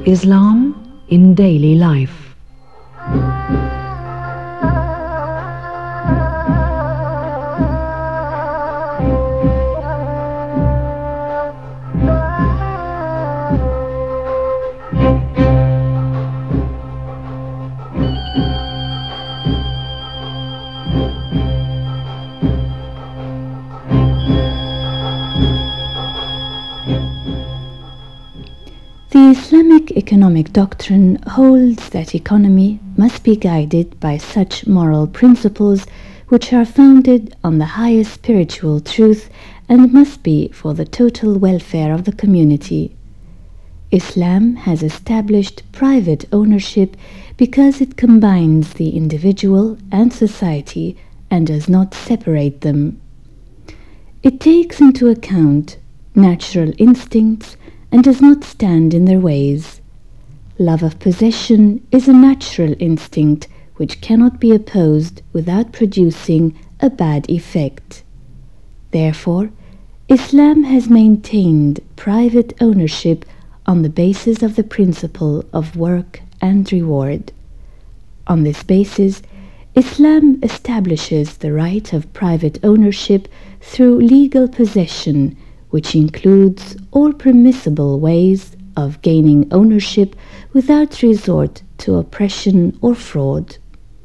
Islam in daily life. The Islamic economic doctrine holds that economy must be guided by such moral principles which are founded on the highest spiritual truth and must be for the total welfare of the community. Islam has established private ownership because it combines the individual and society and does not separate them. It takes into account natural instincts and does not stand in their ways. Love of possession is a natural instinct which cannot be opposed without producing a bad effect. Therefore, Islam has maintained private ownership on the basis of the principle of work and reward. On this basis, Islam establishes the right of private ownership through legal possession, which includes all permissible ways of gaining ownership without resort to oppression or fraud.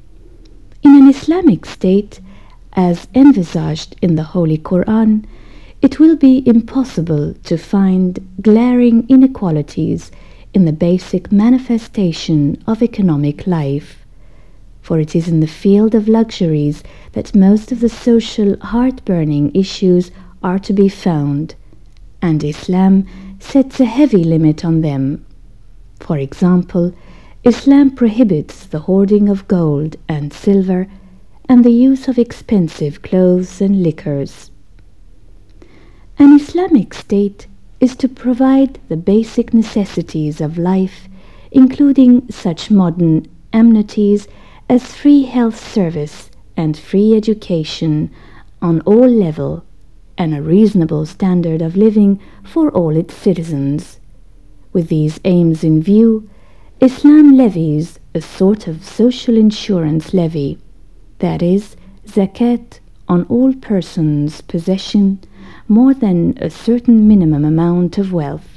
In an Islamic state, as envisaged in the Holy Quran, it will be impossible to find glaring inequalities in the basic manifestation of economic life, for it is in the field of luxuries that most of the social heart-burning issues are to be found, and Islam sets a heavy limit on them. For example, Islam prohibits the hoarding of gold and silver and the use of expensive clothes and liquors. An Islamic state is to provide the basic necessities of life, including such modern amenities as free health service and free education on all levels, and a reasonable standard of living for all its citizens. With these aims in view, Islam levies a sort of social insurance levy, that is, zakat on all persons' possession more than a certain minimum amount of wealth.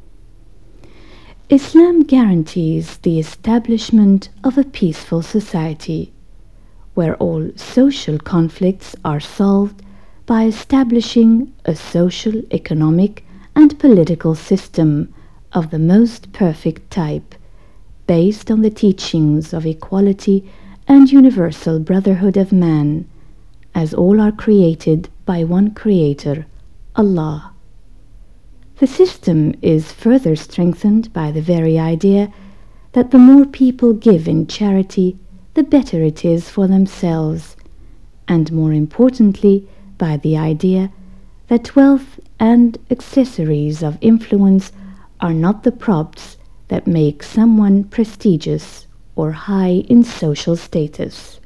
Islam guarantees the establishment of a peaceful society, where all social conflicts are solved by establishing a social, economic, and political system of the most perfect type, based on the teachings of equality and universal brotherhood of man, as all are created by one Creator, Allah. The system is further strengthened by the very idea that the more people give in charity, the better it is for themselves, and more importantly, by the idea that wealth and accessories of influence are not the props that make someone prestigious or high in social status.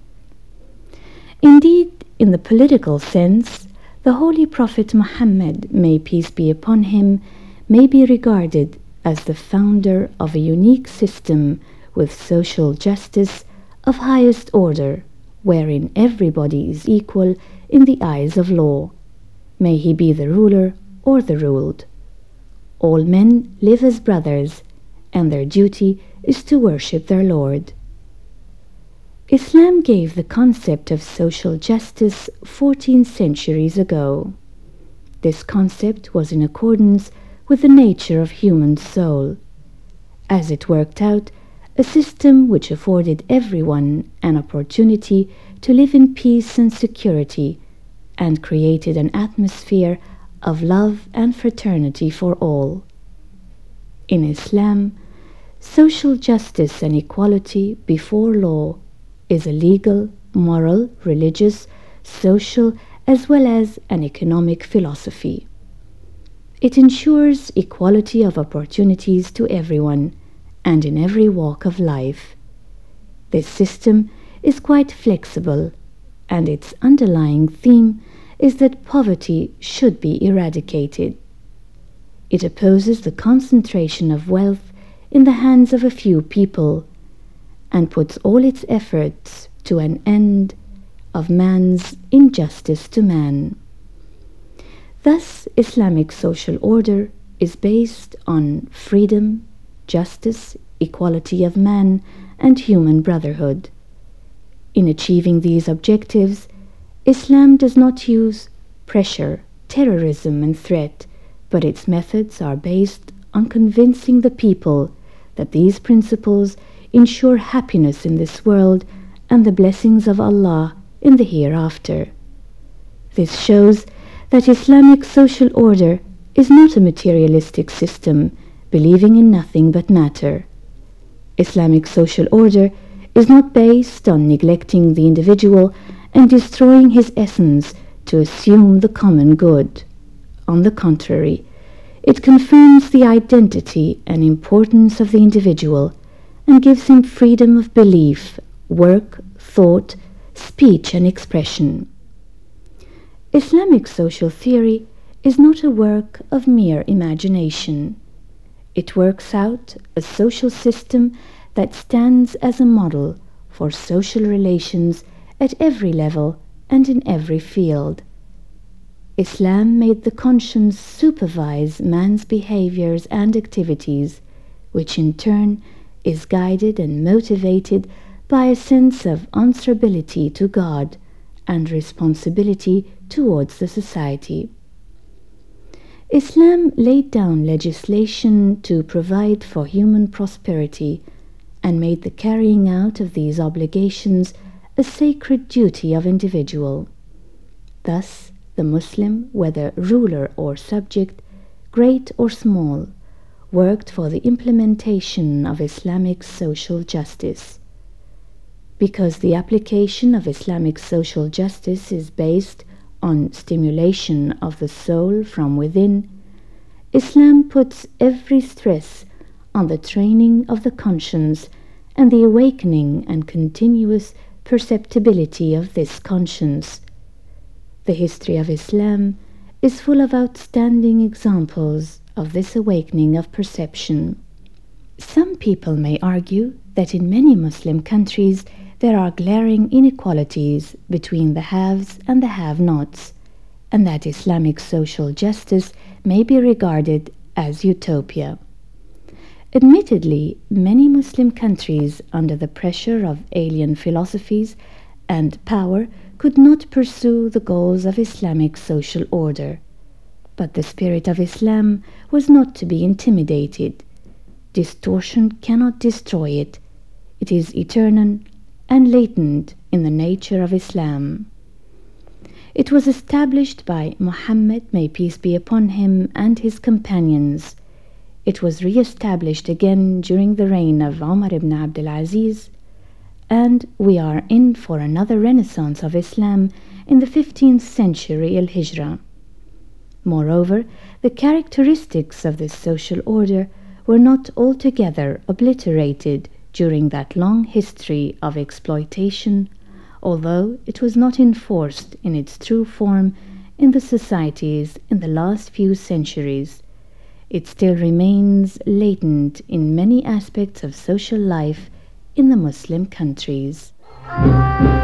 Indeed, in the political sense, the Holy Prophet Muhammad, may peace be upon him, may be regarded as the founder of a unique system with social justice of highest order, wherein everybody is equal in the eyes of law, may he be the ruler or the ruled. All men live as brothers, and their duty is to worship their Lord. Islam gave the concept of social justice 14 centuries ago. This concept was in accordance with the nature of human soul. As it worked out, a system which afforded everyone an opportunity to live in peace and security, and created an atmosphere of love and fraternity for all. In Islam, social justice and equality before law is a legal, moral, religious, social, as well as an economic philosophy. It ensures equality of opportunities to everyone and in every walk of life. This system is quite flexible, and its underlying theme is that poverty should be eradicated. It opposes the concentration of wealth in the hands of a few people and puts all its efforts to an end of man's injustice to man. Thus, Islamic social order is based on freedom, justice, equality of man, and human brotherhood. In achieving these objectives, Islam does not use pressure, terrorism, and threat, but its methods are based on convincing the people that these principles ensure happiness in this world and the blessings of Allah in the hereafter. This shows that Islamic social order is not a materialistic system believing in nothing but matter. Islamic social order is not based on neglecting the individual and destroying his essence to assume the common good. On the contrary, it confirms the identity and importance of the individual and gives him freedom of belief, work, thought, speech, and expression. Islamic social theory is not a work of mere imagination. It works out a social system that stands as a model for social relations at every level and in every field. Islam made the conscience supervise man's behaviors and activities, which in turn is guided and motivated by a sense of answerability to God and responsibility towards the society. Islam laid down legislation to provide for human prosperity and made the carrying out of these obligations a sacred duty of individual. Thus, the Muslim, whether ruler or subject, great or small, worked for the implementation of Islamic social justice. Because the application of Islamic social justice is based on stimulation of the soul from within, Islam puts every stress on the training of the conscience and the awakening and continuous perceptibility of this conscience. The history of Islam is full of outstanding examples of this awakening of perception. Some people may argue that in many Muslim countries there are glaring inequalities between the haves and the have-nots, and that Islamic social justice may be regarded as utopia. Admittedly, many Muslim countries, under the pressure of alien philosophies and power, could not pursue the goals of Islamic social order. But the spirit of Islam was not to be intimidated. Distortion cannot destroy it. It is eternal and latent in the nature of Islam. It was established by Muhammad, may peace be upon him, and his companions. It was re-established again during the reign of Umar ibn Abdul Aziz, and we are in for another renaissance of Islam in the 15th century al-Hijrah. Moreover, the characteristics of this social order were not altogether obliterated during that long history of exploitation, although it was not enforced in its true form in the societies in the last few centuries. It still remains latent in many aspects of social life in the Muslim countries.